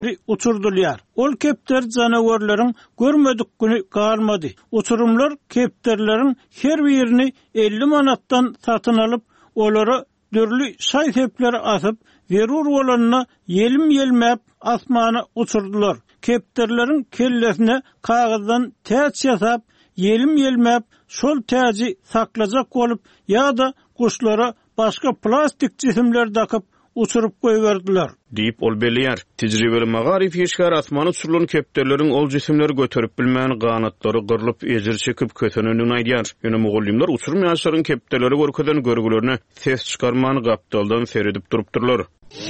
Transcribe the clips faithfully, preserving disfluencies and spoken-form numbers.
uçurdular. Ol kepter canavarların görmedik günü kalmadı. Uçurumlar kepterlerin her birini elli manattan satın alıp olara dürlü saytepleri atıp verur olanına yelim yelmep asmana uçurdular. Kepterlerin kellesine kağıttan tez yasap yelim yelmep sol tezi saklacak olup ya da kuşlara başka plastik cisimler takıp uçurup koyverdiler. Deyip ol beliyar. Tecrübeli magarif yeşkar asmanı uçurulan kepterlerin ol cisimleri götürüp bilmeyen qanatları qırılıp ezir çekip kötönünün aydiyar. Yine muğullimler uçurum yaşların kepterleri görkeden görgülerine ses çıkarmanı kaptaldan seyredip durupturlar.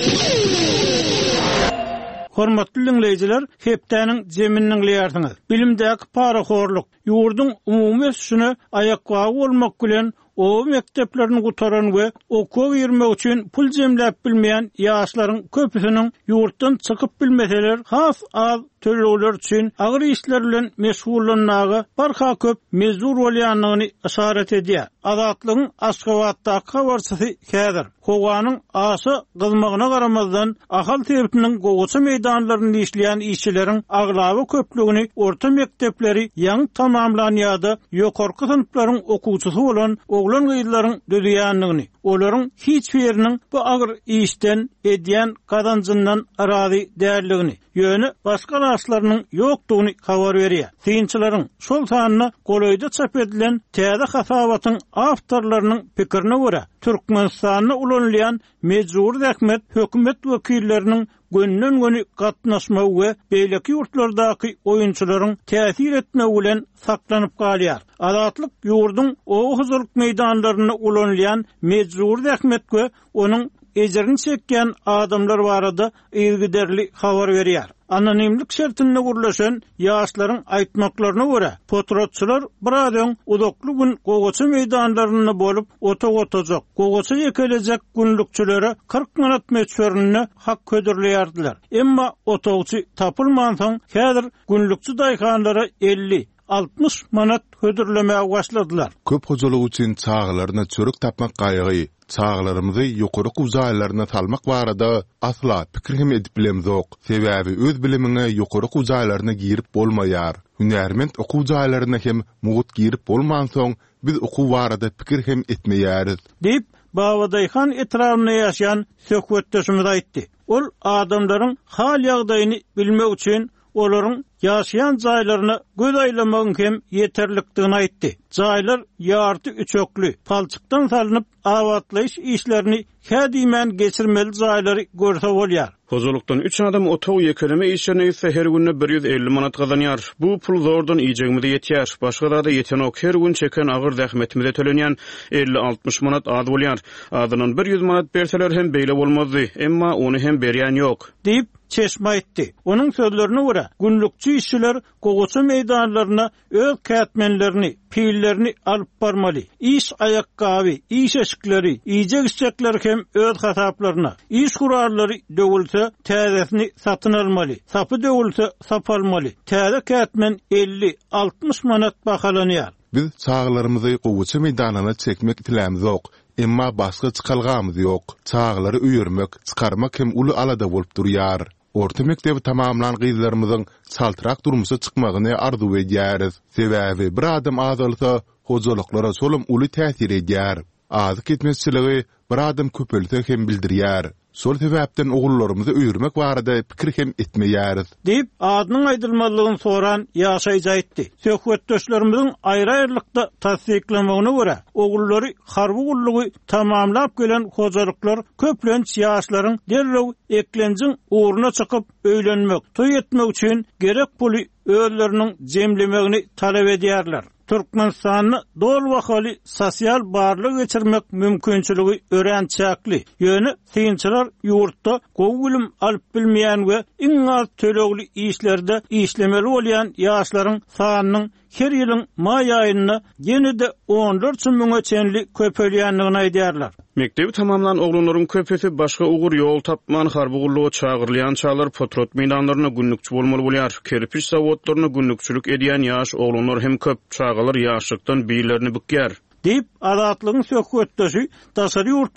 Hormatly dinleyijiler, hepdäniň jeminiň liýarsyňyz. Bilimdäki paraxorluk, ýurdun umumy ösüşine aýakbagy bolmak bilen o mekteplerini gutaran we okuw ýermek üçin pul jemläp bilmeýän ýaşlaryň köpüsiniň ýurtdan çykyp bilmeseler, has az töleler üçin agyr işler bilen meşgullanmagy barha köp mezur bolýanlygyny işaret edýär. Azatlygyň Aşgabatdaky habarçysy häzir Howanyň asy gylmagyna garamazdan ahal tebitiniň gowaça meýdanlaryny işleýän işçileriň aglaby köpligini orta mektepleri ýaňy tamamlanýardy, ýokarky synplaryň okuwçysy bolan oglan gyýlaryň dödýänligini, olaryň hiç biriniň bu agyr işden edýän kazanjyndan arazy däldigini, ýöne başga raşlarynyň ýokdugyny habar berýär. Synçylaryň şol sanyna golaýda çap edilen täze hasabatyň awtorlarynyň pikirine görä, Türkmenistanyny ulanlayan mejbur häkmet hökümet wekilleriniň gönnen göni gatnaşma we beýleki ýurtlardaky oýunçylaryň täsir etme bilen saklanyp galýar. Azatlyk ýurdun o huzurluk meýdanlaryny ulanlayan mejbur häkmet we onuň ejerini çekýän adamlar barada ýygyderli habar berýär. Anonimlik şertinde gurlaşan ýaşlaryň aýtmaklaryna görä, potrotçular biraden udakly gün gowaça meýdanlaryny bolup otok otajak, gowaça ýekelejek günlükçülere kırk manat meçberini hak ködürleýärdiler. Emma otogçy tapylmansaň häzir günlükçü daýkanlara elli altmış manat ködürlemäge başladylar. Köp hojalyk üçin çağlaryna çörek tapmak gaýgy, çağlarymyzy ýokary uzaýlaryna salmak barada asla pikir hem edip bilemzok. Sebäbi öz bilimine ýokary uzaýlaryna girip bolmaýar. Hünärment okuw uzaýlaryna hem mugut girip bolmansoň biz okuw barada pikir hem etmeýäris. Diýip Babadaýhan etrawyna ýaşaýan söhbetdeşimiz aýtdy. Ol adamlaryň hal ýagdaýyny bilmek üçin olaryň ýaşaýan jaýlaryny göz aýlamagyň hem ýeterlikdigini aýtdy. Jaýlar ýarty üçökli, palçykdan salynıp awatlaýyş işlerini hädimen geçirmeli jaýlary görse bolýar. Hozurlukdan üç adam otow ýekeleme işlerine ise her günne bir yüz elli manat kazanýar. Bu pul zordan ýejegimde ýetýär. Başga da ýeten ok her gün çeken agyr zähmetimize tölenýän elli altmış manat az bolýar. Adynyň bir yüz manat berseler hem beýle bolmazdy, emma ony hem berýän ýok. Diýip çeşme aýtdy. Onuň sözlerine görä, günlükçü işçiler gowaça meýdanlaryna öz kätmenlerini, pillerini alyp barmaly. İş aýakgaby, iş eşikleri, ýejek içecekler hem öz hasaplaryna, iş gurarlary döwülse täzesini satyn almaly. Sapy döwülse sap almaly. Täze kätmen elli altmış manat bahalanýar. Biz çağlarymyzy gowaça meýdanyna çekmek dilämizok. Emma başga çykalgamyz ýok. Çağlary öýürmek, çykarmak hem uly alada bolup durýar. Orta mektebi tamamlan gyzlarymyzyň çaltyrak durmuşa çykmagyny arzu edýäris. Sebäbi bir adam azalsa hojalyklara solum uly täsir edýär. Azy ketmezçiligi bir adam köpelse hem bildirýär. Sol sebäpden ogullarymyzy öýürmek barada pikir hem etmeýäris. Diýip adynyň aýdylmalygyny soran ýaşaýjy aýtdy. Söhbetdeşlerimiziň aýry-aýrylykda tasdiklamagyna görä, ogullary harby gullugy tamamlap gelen hojalyklar köplenç ýaşlaryň derrew eklenjiň uğruna çykyp öýlenmek, toý etmek üçin gerek puly özleriniň jemlemegini talap edýärler. Türkmenistanyny dol wakaly sosial barlyk geçirmek mümkinçiligi örençäkli. Ýöne synçylar ýurtda gowulum alyp bilmeýän we iň az tölegli işlerde işlemeli bolýan ýaşlaryň sanynyň her ýylyň may aýyna ýene-de on dört müňe çenli köpelýänligini aýdýarlar. Mektebi tamamlan oglanlaryň köpesi başga ugur ýol tapman harby gullugy çagyrlayan çağlar potrot meýdanlaryna günlükçü bolmaly bolýar. Kerpiç zawodlaryna günlükçülük edýän ýaş oglanlar hem köp çağalar ýaşlykdan beýlerini bükýär. Diýip azatlygyň söhbetdeşi tasary ýurtlary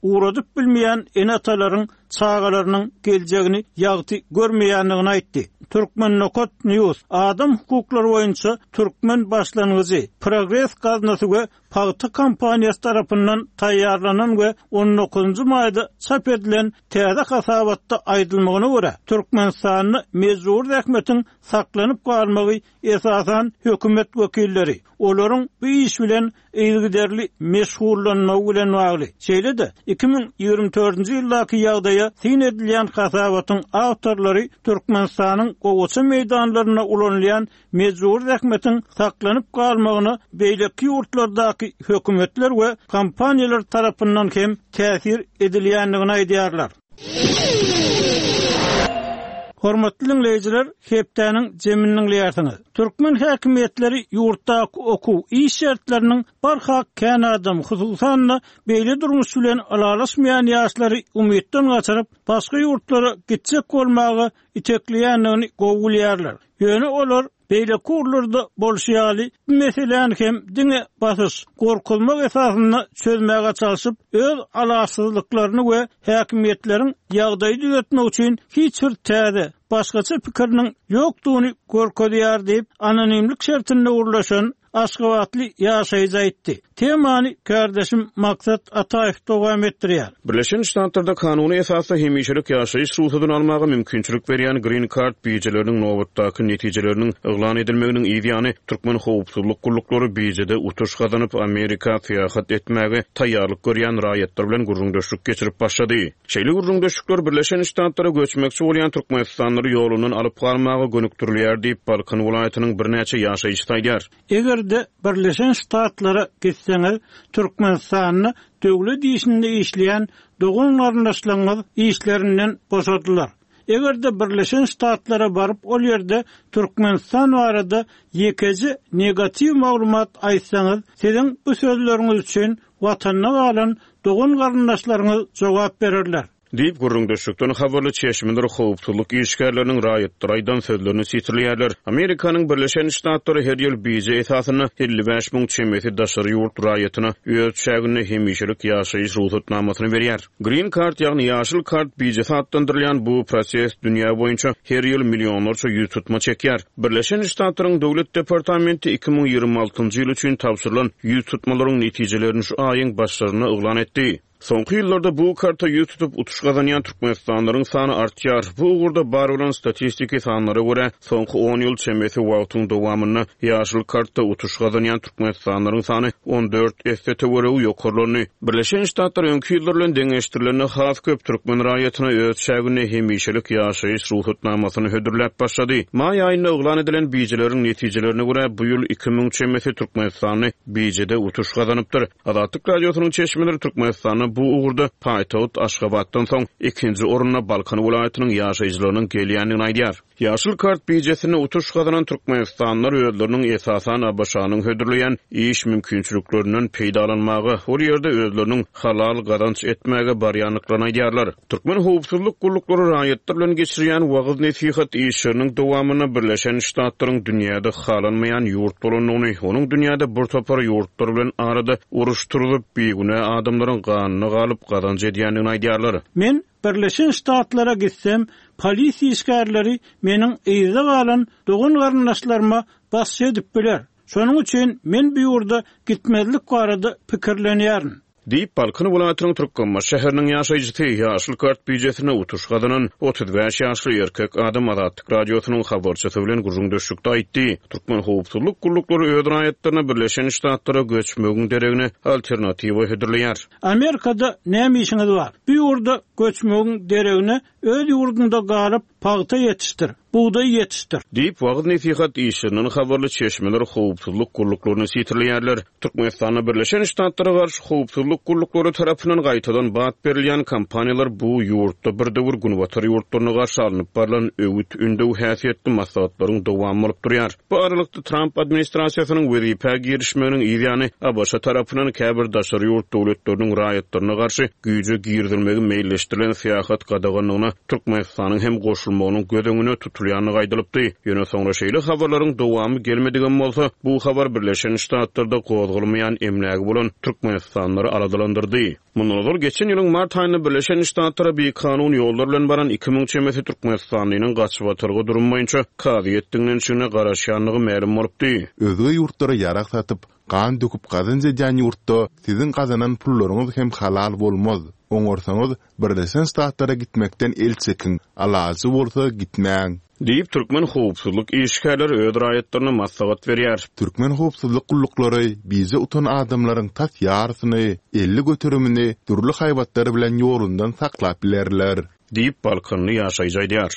uğradyp bilmeýän enatalaryň çağalarynyň geljegini ýagty görmeýändigini aýtdy. Türkmennokot News adam hukuklary boýunça Türkmen başlangyjy Progress gaznasy we Pagty kompaniýasy tarapyndan taýýarlanan we on dokuzunçy maýda çap edilen täze hasabatda aýdylmagyna görä Türkmenistanyny mezur häkmetiň saklanyp galmagy esasan hökümet wekilleri olaryň bu iş bilen eýgiderli meşgullanmagy bilen bagly. Şeýle-de iki bin ýygrimi dördünçi ýyldaky ýagdaýa sin edilen hasabatyň awtorlary Türkmenistanyň gowaça meýdanlaryna ulanýan mezur häkmetiň saklanyp galmagyny beýleki ýurtlardaky hökümetler we kompaniýalar tarapyndan hem täsir edilýändigini aýdýarlar. Hormatly dinleyijiler, hepdäniň jeminiň ýartyny. Türkmen häkimetleri ýurtdaky okuw iş şertleriniň barhak kän adam hususan beýle durmuş bilen alalaşmaýan ýaşlary umytdan gaçyryp başga ýurtlara gitjek bolmagy itekleýändigini gowulýarlar. Ýöne olar beýle kurlarda bolşýaly meseleni hem diňe basys, gorkulmak esasyny çözmäge çalyşyp öz alasyzlyklaryny we häkimetleriň ýagdaýy düzeltmek üçin hiç bir täze başgaça pikiriniň ýokdugyny görkezýär diýip anonimlik şertinde urlaşan Aşgabatly ýaşaýjy aýtdy. Temany kardeşim Maksat Ataýew dowam etdirýär. Birleşen Ştatlarda kanuny esasda hemişelik ýaşaýyş ruhudyny almaga mümkinçilik berýän Green Card bijeleriniň nowatdaky netijeleriniň eglan edilmeginiň ideýany Türkmen howpsuzlyk guruluklary bijede utuş gazanyp Amerika fiýahat etmäge taýýarlyk görýän raýatlar bilen gurrundaşlyk geçirip başlady. Şeýle gurrundaşlyklar Birleşen Ştatlara göçmekçi bolýan türkmenistanlylar ýolundan alyp galmagy gönükdirilýär diýip Balkan welaýatynyň birnäçe ýaşaýyjy taýdýar. Eger de Birleşen Ştatlara gitseňiz Türkmenistanyny döwlet işinde işleýän dogun garyndaşlaryň işlerinden boşadylar. Eger de Birleşen Ştatlara baryp ol ýerde Türkmenistan barada ýekeji negativ maglumat aýtsaňyz, siziň bu sözleriňiz üçin watanyna galan dogun garyndaşlaryňyz jogap bererler. Diýip gurrundaşlykdan habarly çeşmeler howpsuzlyk işgärleriniň raýatlarydan sözlerini sitirleýärler. Amerikanyň Birleşen Ştatlary her ýyl bize esasyny elli beş müň çemeti daşary ýurt raýatyna öz şägini hemişelik ýaşaýyş ruhsatnamasyny berýär. Green Card ýagny ýaşyl kart bize satdandyrylýan bu proses dünýä boýunça her ýyl milliónlarça ýüz tutma çekýär. Birleşen Ştatlaryň döwlet departamenti iki bin ýygrimi altyncy ýyl üçin tapşyrylan ýüz tutmalaryň netijelerini şu aýyň başlaryna eglan etdi. Soňky ýyllarda bu karta ýüz tutup utuş gazanýan türkmenistanlaryň sany artýar. Bu ugurda bar bolan statistiki sanlara görä soňky on ýyl çemeti wagtyň dowamyny ýaşyl karta utuş gazanýan türkmenistanlaryň sany on dört esde töweregi ýokarlany. Birleşen Ştatlar öňki ýyllar bilen deňeşdirilen has köp türkmen raýatyna öz şägini hemişelik ýaşaýyş ruhsatnamasyny hödürläp başlady. Maý aýynda eglan edilen bijeleriň netijelerini görä bu ýyl iki müň çemeti türkmenistany bijede utuş gazanypdyr. Azatlyk radiosynyň çeşmeleri Türkmenistany bu ugurda Paýtaht Aşgabatdan soň ikinji oruna Balkan welaýatynyň ýaşaýjylarynyň gelýändigini aýdýar. Ýaşyl kart bijesine utuş gazanan türkmenistanlylar özleriniň esasan abaşanyň hödürleýän iş mümkinçiliklerinden peýdalanmagy, ol ýerde özleriniň halal gazanç etmäge barýanlyklaryny aýdýarlar. Türkmen howpsuzlyk guruluklary raýatlar bilen geçirýän wagyz nesihat işleriniň dowamyna Birleşen Ştatlaryň dünýäde halanmaýan ýurt bolanyny, onuň dünýäde bir topar ýurtlar bilen arada uruşturylyp beýgune adamlaryň ganyny galyp gazanç edýändigini aýdýarlar. Men Birleşen Ştatlara gitsem, polis işgärleri meniň eýze galan dogun garyndaşlaryma bas edip biler. Şonuň üçin men bu ýurda gitmezlik barada pikirlenýärin. Diýip Balkan welaýatynyň Türkmenma şäheriniň ýaşaýjysy ýaşyl kart bijesine utuş gazanan otuz beş ýaşly erkek adam Azatlyk radiosynyň habarçysy bilen gurrundaşlykda aýtdy. Türkmen howpsuzlyk guruluklary öz raýatlaryna Birleşen Ştatlara göçmegiň deregine alternatiwa hödürleýär. Amerikada näme işiňiz bar? Bu ýurda göçmegiň deregine öz ýurdunda galyp pagta ýetişdir. Buğday yetiştir. Diýip wagyz nesihat işleriniň habarly çeşmeleri howpsuzlyk guruluklaryny sitirleýärler. Türkmenistanyň Birleşen Ştatlary garşy howpsuzlyk guruluklary tarapyndan gaýtadan bat berilýän kompaniýalar bu ýurtda birde-bir günwatar ýurtlaryna garşy alınıp barlan öwüt ündew häsiýetli maslahatlaryň dowamy bolup durýar. Bu aralykda Trump administrasiýasynyň wezipä girişmeginiň ýa-ni Abaşa tarapyndan käbir daşary ýurt döwletleriniň raýatlaryna garşy güýje girdilmegi meýilleşdirilen fiýahat gadaganyna Türkmenistanyň hem goşulmagynyň gödeňine tutulýany gaýdylypdy. Ýöne soňra şeýle habarlaryň dowamy gelmedigen bolsa, bu habar Birleşen Ştatlarda gozgulmaýan emlägi bolan Türkmenistanlary aladylandyrdy. Mundan geçen ýylyň mart aýynda Birleşen Ştatlara bir kanun ýollar bilen baran iki ming çemesi Türkmenistanyň gaçyp atyrgy durum boýunça kaziýetdiňden şuna garaşýanlygy ma'lum bolupdy. Özge ýurtlara ýarak satyp, kan döküp gazança jan ýurtda sizin gazanan pullaryňyz hem halal bolmaz. Oňorsaňyz Birleşen Ştatlara gitmekden el çekin, alazy bolsa gitmäň. Diýip Türkmen howpsuzlyk işgärleri öz raýatlaryna maslahat berýär. Türkmen howpsuzlyk gullukları bize utan adamlaryň tas ýarysyny, elli götürümini türlü haýwatlary bilen ýolundan saklap bilerler. Diýip balkony ýaşaýjydýar.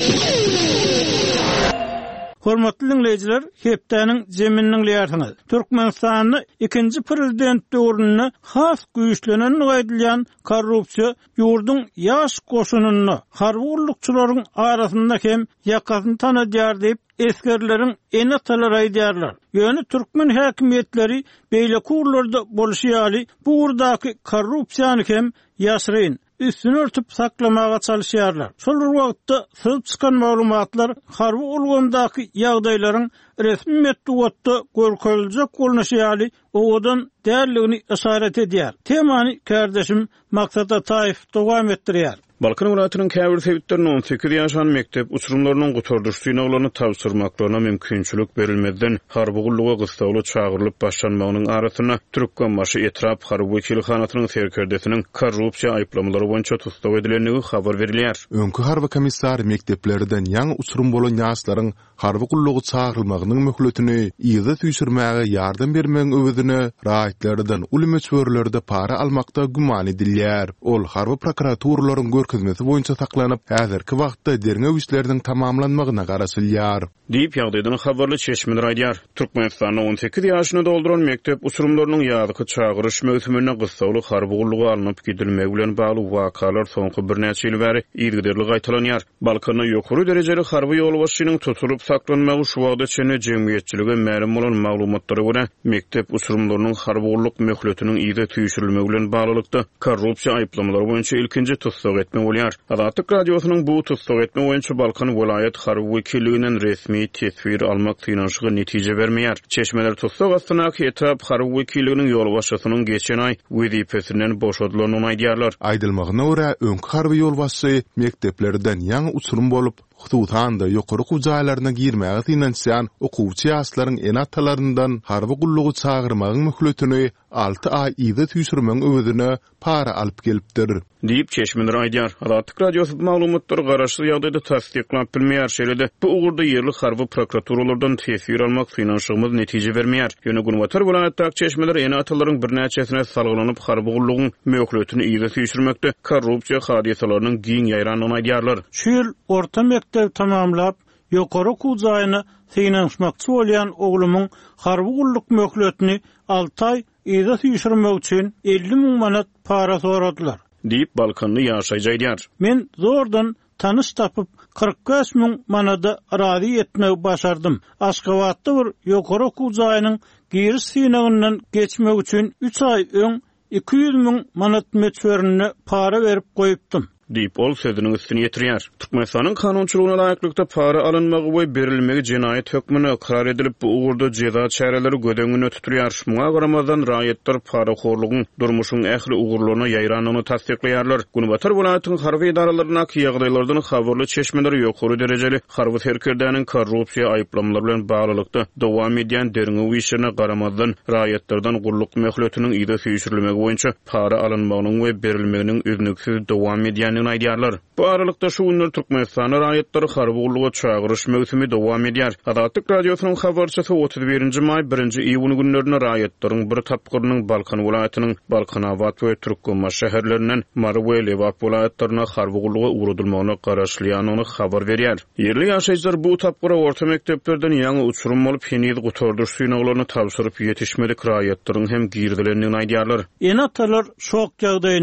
Hormatly dinleyijiler, hepdäniň zemininiň ýartyny. Türkmenistanyň ikinji prezident döwrüne has güýçlenen gaýdylýan korrupsiýa ýurdun ýaş goşunyny harby gullukçylaryň arasynda hem ýakasyny tanadýar diýip eskerleriň ene talary aýdýarlar. Ýöne türkmen häkimetleri beýle kurlarda boluşýaly bu urdaky korrupsiýany hem ýaşyryn üstünü örtüp saklamaga çalışýarlar. Şol wagtda sızıp çykan maglumatlar harby ulgamdaky ýagdaýlaryň resmi metduatda görkeljek bolnaşýaly owadan därligini işaret edýär. Temany kardeşim Maksat Ataýew dowam etdirýär. Balkan welatynyň käbir sebitlerine on sekiz ýaşan mektep uçurumlarynyň gutardyrşyna ularyny tapşyrmaklaryna mümkinçilik berilmeden harby gulluga gysgaly çağırılıp başlanmagynyň arasyna Türkmenbaşy etrap harby wekilhanatynyň serkerdesiniň korrupsiýa aýplamlary boýunça tutsaw edilenligi habar berilýär. Öňkü harby komissar mekteplerden ýaňy uçurum bolan ýaşlaryň harby gullugy çağırylmagynyň möhletini ýygy tüýşürmäge ýardam bermegiň öwüdüne raýatlardan uly meçhörlerde para almakda guman edilýär. Ol harby prokuraturalaryň görkezmesi boýunça saklanyp, häzirki wagtda derňe işleriniň tamamlanmagyna garaşylýar. Diýip ýagdaýdan habarly çeşmeler aýdýar. Türkmenistanyň on sekiz ýaşyna dolduran mektep uçurumlarynyň ýazyky çağırış möhümine gysgaly harby gullugy alınıp gidilmegi bilen bagly wakalar soňky bir näçe ýyl bäri ýergederli gaýtalanýar. Balkana ýokary derejeli harby ýolbaşçynyň tutulup saklanmagy şu wagtda çene jemgyýetçilige ma'lum bolan maglumatlary görä mektep uçurumlarynyň harby gulluk möhletiniň ýygy tüýşürilmegi bilen baglykda korrupsiýa aýplamlary boýunça ilkinji tutsaw etme bolýar. Adatyk radiosynyň bu tutsaw etme boýunça Balkan welaýat harby wekilliginiň resmi tesbir almak finansygy netije bermeýär. Çeşmeler tutsaw astynaky etrap harby wekilliginiň ýolbaşçysynyň geçen aý wezipesinden boşadylanyny aýdýarlar. Aýdylmagyna görä öňkü harby ýolbaşçy mekteplerden ýaňy uçurum bolup Hudutanda ýokary gujaýlaryna girmäge tinansiýan okuwçy ýaşlaryň enatalaryndan harby gullugy çağırmagyň möhletini alty aý ýygy tüýşürmegiň öwüdüne para alyp gelipdir. Diýip çeşmeler aýdýar. Adatyk radiosy maglumatlary garaşly ýagdaýda tasdiklap bilmeýär şeýle bu ugurda ýerli harby prokuraturalarydan tesbir almak finansyymyz netije bermeýär. Ýöne Gunwatar welaýatdaky çeşmeler enatalaryň bir näçesine salgylanyp harby gullugyň möhletini ýygy tüýşürmekde korrupsiýa hadisalarynyň giň ýaýranyny aýdýarlar. Şu ýyl orta mektep tamamlap ýokary kujaýyny finansmakçy bolýan oglumyň harby gulluk möhletini alty aý ýygy tüýşürmek üçin elli miň manat para soradylar. Diýip balkany ýaşaýjydýar. Men zordan tanış tapyp kırk beş miň manada razy etmegi başardym. Aşgabatda bir ýokary kujaýynyň giriş synagynyň geçmek üçin üç aý öň iki yüz miň manat meçhörüne para berip goýupdym. Diýip ol sözüniň üstüne ýetirýär. Türkmenistanyň kanunçylygyna laýyklykda para alynmagy we berilmegi jenaýet hökmüne karar edilip bu ugurda jeza çäreleri gödeňine tutulýar. Muňa garamazdan raýatlar para horlugyň durmuşyň ähli ugurlaryna ýaýranyny tasdiklaýarlar. Gunwatar welaýatynyň harby idaralaryna ýagdaýlardan habarly çeşmeleri ýokary derejeli harby serkerdäniň korrupsiýa aýplamlary bilen baglykda dowam edýän derňe işine garamazdan raýatlardan gulluk möhletiniň ýygy tüýşürilmegi boýunça para alynmagynyň we berilmeginiň üznüksiz dowam edýän aýdýarlar. Bu aralykda şu günler Türkmenistanyň raýatlary harby gulluga çağırış möhümi dowam edýär. Adatyk radiosynyň habarçysy otuz birinji may birinji iýun günlerinde raýatlaryň bir tapgyrynyň Balkan welaýatynyň Balkanawat we Türkmenbaşy şäherlerinden Marwe Lewap welaýatlaryna harby gulluga ugrudylmagyna garaşlyanyny habar berýär. Ýerli ýaşaýjylar bu tapgyra orta mekteplerden ýaňy uçurum bolup heniz gutardyrş synaglaryny tapşyryp ýetişmedik raýatlaryň hem girdilendigini aýdýarlar. Enatalar şok ýagdaýyna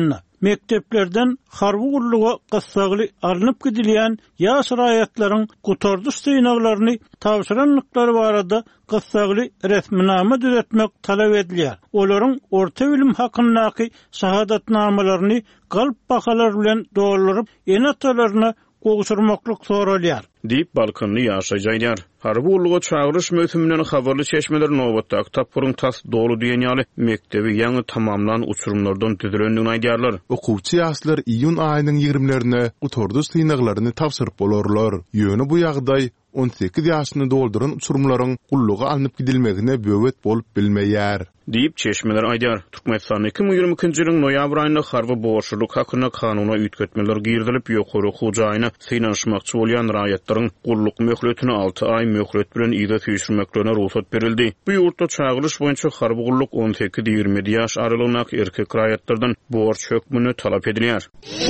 mekteplerden harby gulluga gyssagy alınıp gidilýän ýaş raýatlaryň gutardyş syýnaglaryny tapşyranlyklary barada gyssagy resminama düzetmek talap edilýär. Olaryň orta bilim hakyndaky şahadatnamalaryny galp bahalar bilen dolaryp enatalaryna gogşurmaklyk soralýar. Diýip Balkanly ýaşaýar. Harby ulluga çağırış möhümünden habarly çeşmeler nobatda tapyryň tas dolu diýenýaly mektebi ýaňy tamamlan uçurumlardan düzülendigini aýdýarlar. Okuwçy ýaşlar iýun aýynyň ýigrimelerine gutardyş syňaklaryny tapşyryp bolarlar. Ýöne bu ýagdaý on sekiz ýaşyny dolduran uçurumlaryň gulluga alınıp gidilmegine böwet bolup bilmeýär. Diýip çeşmeler aýdýar. Türkmenistan iki ming ýygrimi ikinji ýylyň noýabr aýynda harby boşluk hakyna kanuny üýtgetmeler girdilip ýokary hujaýyna synaşmakçy bolýan raýatlaryň gulluk möhletini alty aý möhlet bilen ýa-da süýşürmeklerine ruhsat berildi. Bu ýurtda çağırış boýunça harby gulluk on sekiz ýygrimi ýaş aralygyna erkek raýatlardan borç hökmüni talap edilýär.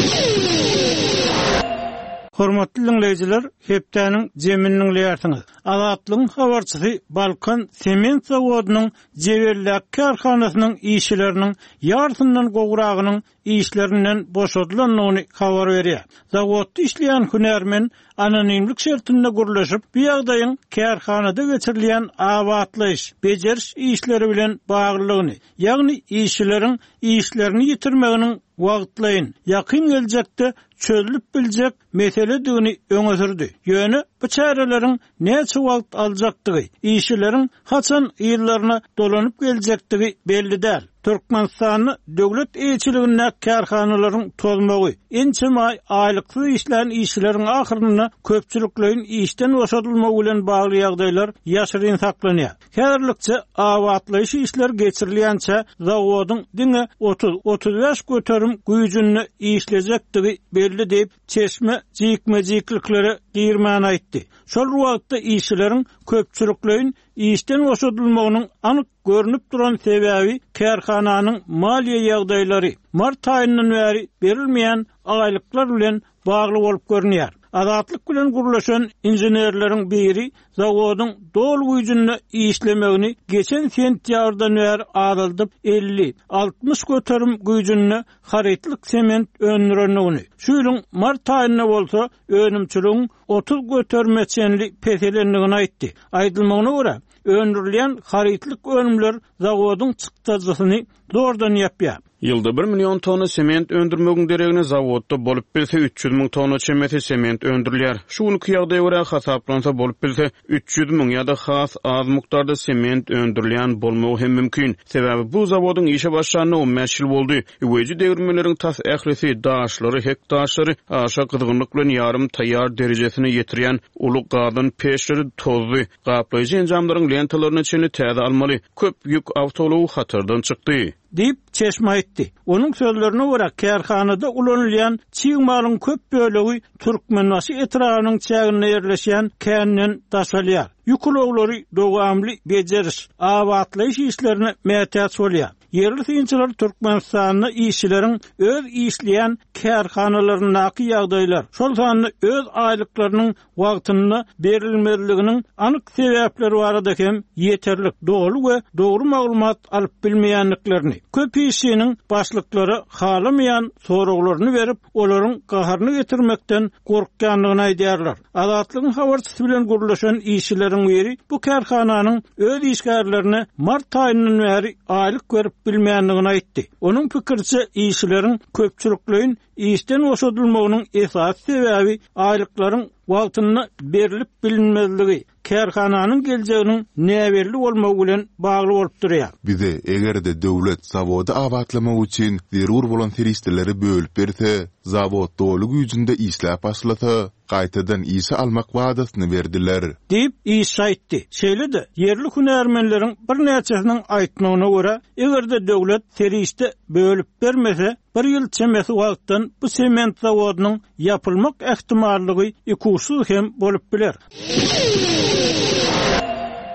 Hormatly dinleyijiler, hepdäniň jeminiň liýarsyňyz. Azatlygyň habarçysy Balkan sement zawodynyň Jewellak karhanasynyň işçileriniň ýartyndan gowragynyň işlerinden boşadylanlygyny habar berýär. Zawodda işleýän hünärmen anonimlik şertinde gurlaşyp, bu ýagdaýyň karhanada geçirilýän awatlyş, beceriş işleri bilen baglylygyny, ýagny işçileriň işlerini ýitirmeginiň wagtlaýyn, ýakyn geljekde çözülüp biljek meseledigini öňe sürdi. Ýöne bu çäreleriň näçe wagt aljakdygy, işçileriň haçan ýyllaryna dolanyp geljektigi belli däl. Türkmenistanyň döwlet eýçiligine karhanalaryň tolmagy, ençe aýlykly işlän işçileriň ahyrynda köpçüliklerin işden boşadylmagy bilen bagly ýagdaýlar ýaşyryn saklanýar. Häzirlikçe awatlyş işler geçirilýänçe zawodyň diňe otuz otuz beş göterim güýjüni işlejekdigi belli diýip çeşme jikmejiklikleri giýirmän aýtdy. Şol wagtda işçileriň köpçüliklerin işden boşadylmagynyň anyk görünüp duran sebebi karhananyň maliýe ýagdaýlary mart aýyndan bäri berilmeýän aýlyklar bilen bagly bolup görünýär. Azatlyk bilen gurlaşan injenerleriň biri zawodyň dol güýjüni işlemegini geçen sentýabrdan bäri aýryldyp elli altmış göterim güýjüni haritlik sement öndürenligini. Şu ýylyň mart aýynda bolsa önümçiligiň otuz götermeçenli peselenligini aýtdy. Aýdylmagyna görä öndürilen haritlik önümler zawodyň çykdasyny doğrudan ýapýar. Ýylda bir million tonna sement öndürmegiň deregine zawodda bolup bilse üç yüz miň tonna çemeti sement öndürilýär. Şuny ýagdaýa görä hasaplansa bolup bilse üç yüz miň ýa-da has az mukdarda sement öndürilýän bolmagy hem mümkin. Sebebi bu zawodyň işe başlanyny on beş ýyl boldy. Öweji degirmeleriň tas ählisi, daşlary, hektaşlary aşa gyzgynlyk bilen ýarym taýýar derejesine ýetirýän uluk gadyn peşleri tozly, gaplaýjy enjamlaryň lentalaryny çeni täze almaly. Köp ýük awtology hatardan çykdy. Diýip çeşme aýtdy. Onuň sözlerine görä karhanada ulanylýan çyýmalyň köp bölegi Türkmenbaşy etragynyň çägine ýerleşýän känden daşalýar. Ýukulawlary dowamly beceriş, awatlyş işlerine mätäç bolýar. Yerli synçylar Türkmenistanyň işçileriň öz işleýän karhanalarynaky ýagdaýlar, şol sany öz aýlyklarynyň wagtyny berilmeliginiň anyk sebäpleri barada hem ýeterlik dolu we dogry maglumat alyp bilmeýänliklerini, köp işçiniň başlyklary halamaýan soraglaryny berip, olaryň gaharyny getirmekden gorkýanlygyny aýdýarlar. Azatlygyň habarçysy bilen gurlaşan işçileriň biri bu karhananyň öz işgärlerini mart aýyndan bäri aýlyk berip bilmeýänligini aýtdy. Onuň pikirçe işçileriň köpçüliklerin işden boşadylmagynyň esas sebebi aýlyklaryň wagtyny berilip bilinmezligi, karhananyň geljeginiň näberli bolmagy bilen bagly bolup durýar. Bize egerde döwlet zawody awatlamak üçin zerur bolan seristeleri bölüp berse, zawod dolu güýjünde işläp başlasa, gaýtadan işe almak wadasyny berdiler. Diýip iş aýtdy. Şeýle-de yerli hünärmenleriň bir näçesiniň aýtmagyna görä, egerde döwlet seriste bölüp bermese, bir ýyl çemesi wagtdan bu sement zawodynyň ýapylmak ähtimallygy ikuwsuz hem bolup biler.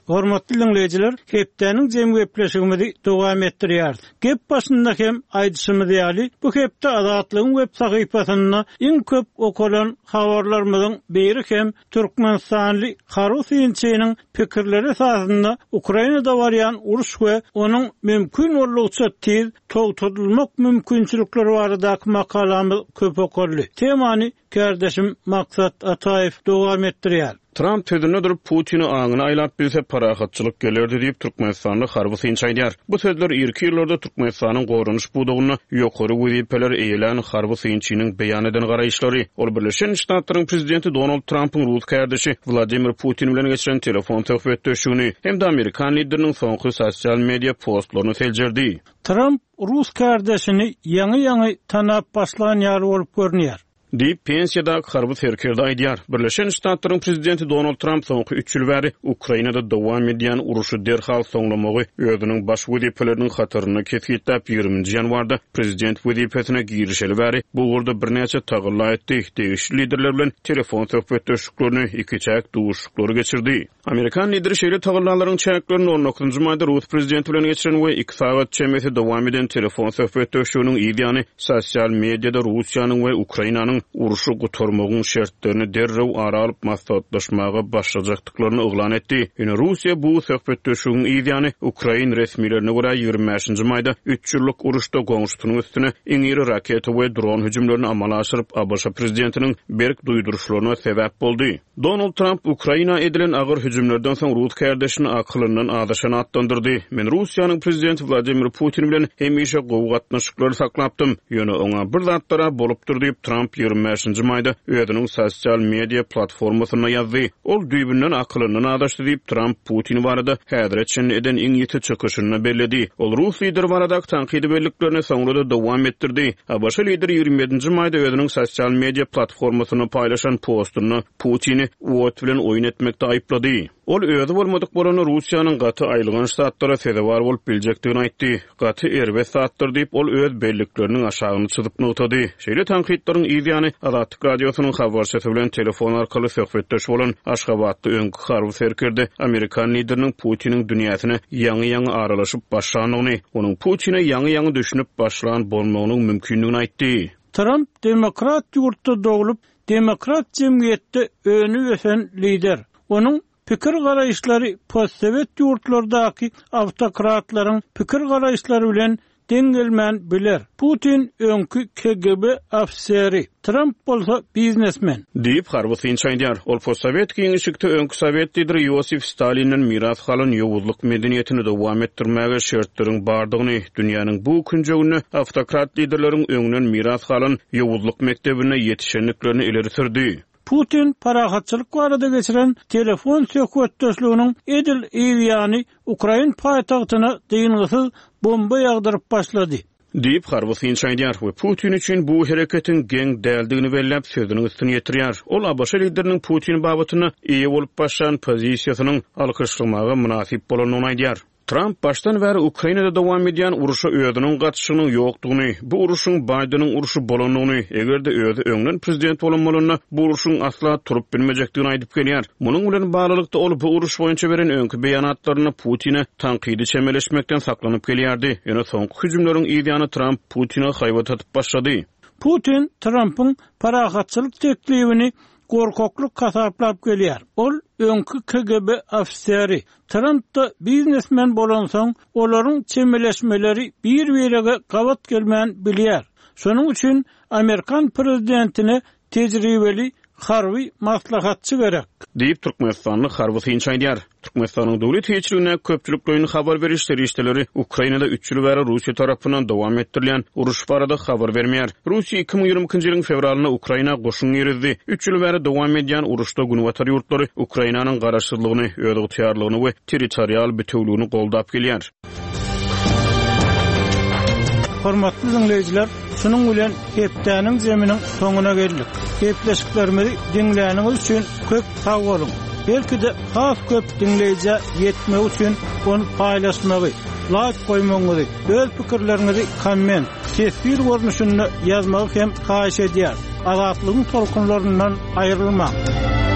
Hormatly dinleyijiler, hepdeniň jem gepleşigimizi dowam etdirýär. Gep başynda hem aýdyşymyz ýaly, bu hepde Azatlygyň web sahypasyna iň köp okulan habarlarymyzyň biri hem Türkmenistanly Harus Ýençeýiniň pikirleri esasında Ukrainada barýan uruş we onuň mümkin bolýança tez togtulmak mümkinçilikleri baradaky makalamyz köp okurly. Temany kardeşim Maksat Ataýew dowam etdirýär. Trump tezine durup Putin'i ağına aylap bilse parahatçılık gelerdi deyip Türkmenistanlı Harvus inçaydiyar. Bu sözler irki yıllarda Türkmenistan'ın qorunuş buduğuna yokoru vüzipeler eýilen Harvus inçinin beyan eden garayışları. Ol Birleşen Ştatlaryň prezidenti Donald Trump'ın Rus kardeşi Vladimir Putin bilen geçiren telefon töhfet döşüğünü hem de Amerikan liderinin soňky sosial media postlaryny seljerdi. Trump Rus kardeşini ýaňy ýaňy tanap başlayan ýaly bolup görünýär. Deyip pensiyada Harvus herkerde aýdýar. Birleşen Ştatlaryň prezidenti Donald Trump soňky üç ýyl bäri Ukrainada dowam edýän uruşy derhal soňlamagy özüniň baş wezipelerini hatyryna kesgitläp ýigrimiji ýanwarda prezident wezipesine girişeli bäri bu urda bir näçe tagyrlar etdi. Degişli liderler bilen telefon söhbet döşüklerini iki çäk duşuklary geçirdi. Amerikan lideri şeýle tagyrlaryň çäklerini on dokuzunçy maýda Rus prezidenti bilen geçiren we iki saat çemesi dowam eden telefon söhbet döşüğiniň ýa-ni sosial mediada Russiýanyň we Ukrainanyň uruşu gutormagyň şertlerini derrew ara alyp maslahatlaşmaga başlajakdyklaryny oglan etdi. Ýöne Russiýa bu söhbet döşüğiniň ýa-ni Ukraina resmilerine görä ýigirmi beşinçi maýda üç ýyllyk uruşda goňşutynyň üstüne iň iri raketa we dron hüjümlerini amala aşyryp A B S prezidentiniň berk duýduruşlaryna sebäp boldy. Donald Trump Ukraina edilen agyr hüjümlerden soň Rus kardeşini akylyndan adaşana atlandyrdy. Men Russiýanyň prezidenti Vladimir Putin bilen hemişe gowy gatnaşyklary saklapdym. Ýöne oňa bir zatlara bolup durdy diýip Trump ýigirmi beşinçi maýda özüniň sosial media platformasyna ýazdy. Ol düýbünden akylyndan adaşdy diýip Trump Putin barada häzirçe eden iň ýeti çykyşyny bellädi. Ol Rus lideri barada tanqidi belliklerini soňra dowam etdirdi. A B S lideri ýigirmi ýedinçi maýda özüniň sosial media platformasyna paýlaşan postuny Putin'i wot bilen oýun etmekde aýplady. Ol özü bolmadyk bolany Russiýanyň gaty aýlygan ştatlara sebäp bolup biljekdigini aýtdy. Gaty erbet satdyr diýip ol öz belliklerini aşagyny çyzyp notady. Şeýle tanqidlaryň ýa-ni Azatlyk radiosynyň habarçysy bilen telefon arkaly söhbetdeş bolan Aşgabatly öňkü Harvus herkerde Amerikan lideriniň Putiniň dünýäsine ýaňy-ýaňy aralaşyp başlanyny, onuň Putin'e ýaňy-ýaňy düşünüp başlan bolmagynyň mümkinligini aýtdy. Trump demokrat ýurtda dogulup, demokrat jemgyýetde öňü ösen lider. Onuň pikir garaýşlary postsovet ýurtlardaky awtokratlaryň pikir garaýşlary bilen dengelmän biler. Putin öňkü K G B afiseri, Trump bolsa biznesmen. Diýip Harvus inçaýdýar. Ol postsovet giňişikde öňkü Sowet lideri Yosif Stalinin miras halan ýowuzlyk medeniýetini dowam etdirmäge şertleriň bardygyny, dünýäniň bu künjegini awtokrat liderleriň öňünden miras halan ýowuzlyk mektebine ýetişenliklerini ileri sürdi. Putin parahatçılık barada geçiren telefon söhbetdeşliginiň edil ýa-ni Ukraina paýtagtyna dyngysyz bomba ýagdyryp başlady. Diýip Harvus inçaýdýar we Putin üçin bu hereketiň geň däldigini belläp sözüniň üstüne ýetirýär. Ol A B S lideriniň Putin babatyna eýe bolup başlan pozisiýasynyň alkyşlamagy münasip bolanyny aýdýar. Trump baştan bäri Ukrainada dowam edýän uruşa özüniň gatşygynyň ýokdugyny, bu uruşyň Bidenin uruşy bolanyny, egerde özü öňden prezident bolanmalyna bu uruşyň asla turup bilmejekdigini aýdyp gelýär. Munyň bilen baglykda ol bu uruş boýunça beren öňkü beýanatlaryny Putin'e tanqidi çemeleşmekden saklanyp gelýärdi. Ýöne soňky hüjümleriň ýa-ni Trump Putin'e haýbat atyp başlady. Putin Trump'yň parahatçylyk teklibini gorkokluk kasaplap gelýär. Ol öňkü K G B afiseri. Trump'da biznesmen bolan soň olaryň çemeleşmeleri bir-birige gabat gelmän bilýär. Şonuň üçin Amerikan prezidentine tejribeli harby maslahatçy gerek. Diýip Türkmenistanly Harvus inçaýdýar. Türkmenistanyň dowlat ýetirligine köpçüliklerini habar berişleri işleri Ukrainada üç ýyl bäri Russiýa tarapyndan dowam etdirilýän uruş barada habar bermeýär. Russiýa iki ming ýyirmi-nji ýylyň fevralyna Ukraina goşun ýerizdi. üç ýyl bäri dowam edýän uruşda günwatar ýurtlary Ukrainanyň garaşsyzlygyny, öýdü tyýarlygyny we territorial bütünligini goldap gelýär. Hormatly dinleyijiler, şunun bilen hepdeniň zeminiň soňuna geldik. Hepleşiklerimizi dinläniňiz üçin köp sag bolun. Belki de has köp dinleyici yetmek üçin onu paýlaşmagy, like koymagy, öz pikirlerinizi komment, tesbir görnüşünde ýazmagy hem haýyş edýär. Azatlygyň tolkunlaryndan aýrylmak.